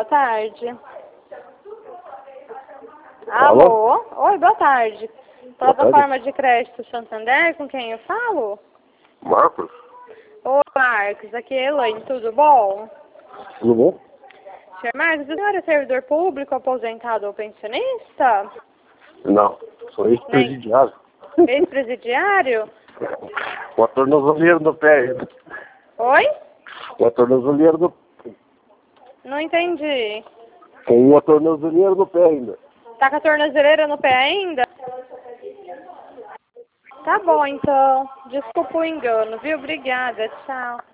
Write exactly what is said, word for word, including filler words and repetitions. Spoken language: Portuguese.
tarde. Alô? Alô? Oi, boa tarde. Boa Plataforma tarde. de crédito Santander, com quem eu falo? Marcos? Oi, Marcos, aqui é Elaine, tudo bom? Tudo bom? Senhor Marcos, o senhor é servidor público, aposentado ou pensionista? Não, sou ex-presidiário. Ex-presidiário? Com a tornozeleira no pé ainda. Oi? Com a tornozeleira no... Não entendi. Com uma tornozeleira no pé ainda. Tá com a tornozeleira no pé ainda? Tá bom, então. Desculpa o engano, viu? Obrigada, tchau.